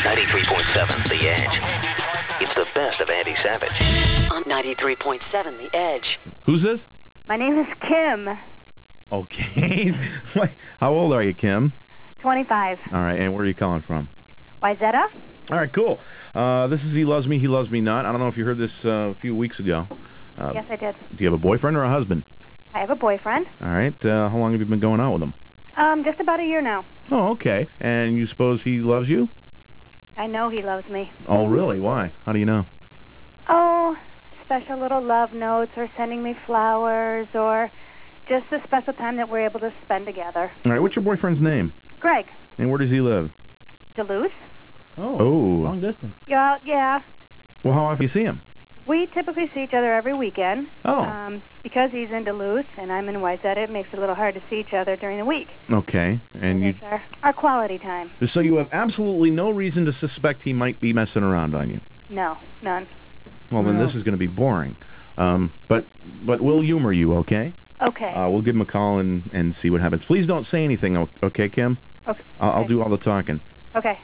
93.7 The Edge. It's the best of Andy Savage. On 93.7 The Edge. Who's this? My name is Kim, Okay. How old are you, Kim? 25. All right, and where are you calling from? Wyzetta? All right, cool. This is He Loves Me, He Loves Me Not. I don't know if you heard this a few weeks ago. Yes, I did. Do you have a boyfriend or a husband? I have a boyfriend. All right. How long have you been going out with him? Just about a year now. Oh, okay. And you suppose he loves you? I know he loves me. Oh, really? Why? How do you know? Oh, special little love notes or sending me flowers or just the special time that we're able to spend together. All right. What's your boyfriend's name? Greg. And where does he live? Duluth? Oh. Long distance. Yeah. Well, how often do you see him? We typically see each other every weekend. Oh. Because he's in Duluth and I'm in Wyzetta, it makes it a little hard to see each other during the week. Okay. And you. It's our quality time. So you have absolutely no reason to suspect he might be messing around on you? No, none. Well, then this is going to be boring. But we'll humor you, okay? Okay. We'll give him a call and see what happens. Please don't say anything, okay, Kim? Okay. I'll do all the talking. Okay.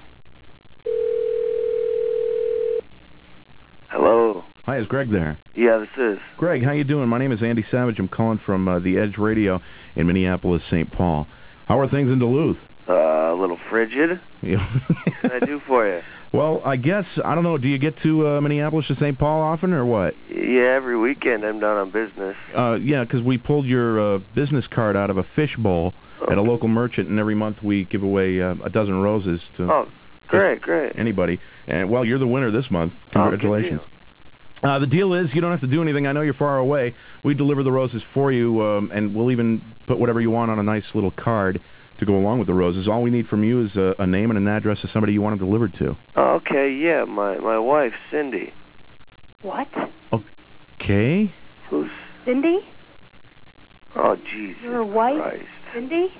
Hello. Hi, is Greg there? Yeah, this is. Greg, how you doing? My name is Andy Savage. I'm calling from The Edge Radio in Minneapolis, St. Paul. How are things in Duluth? A little frigid. Yeah. What can I do for you? Well, I guess, I don't know, do you get to Minneapolis to St. Paul often or what? Yeah, every weekend I'm down on business. Yeah, because we pulled your business card out of a fish bowl at a local merchant, and every month we give away a dozen roses to Oh, great. anybody. And, well, you're the winner this month. Congratulations. The deal is you don't have to do anything. I know you're far away. We deliver the roses for you, and we'll even put whatever you want on a nice little card to go along with the roses. All we need from you is a name and an address of somebody you want it delivered to. Oh, okay, yeah, my wife, Cindy. What? Okay. Who's... Cindy? Oh, Jesus Your wife, Christ. Cindy?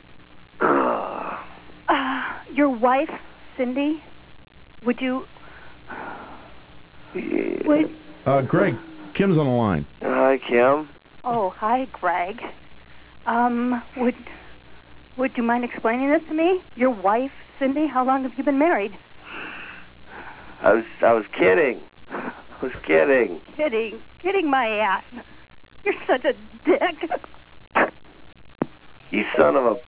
Your wife, Cindy? Would you... Yeah. Would... Greg, Kim's on the line. Hi, Kim. Oh, hi, Greg. Would you mind explaining this to me? Your wife, Cindy? How long have you been married? I was kidding. Kidding my ass. You're such a dick. You son of a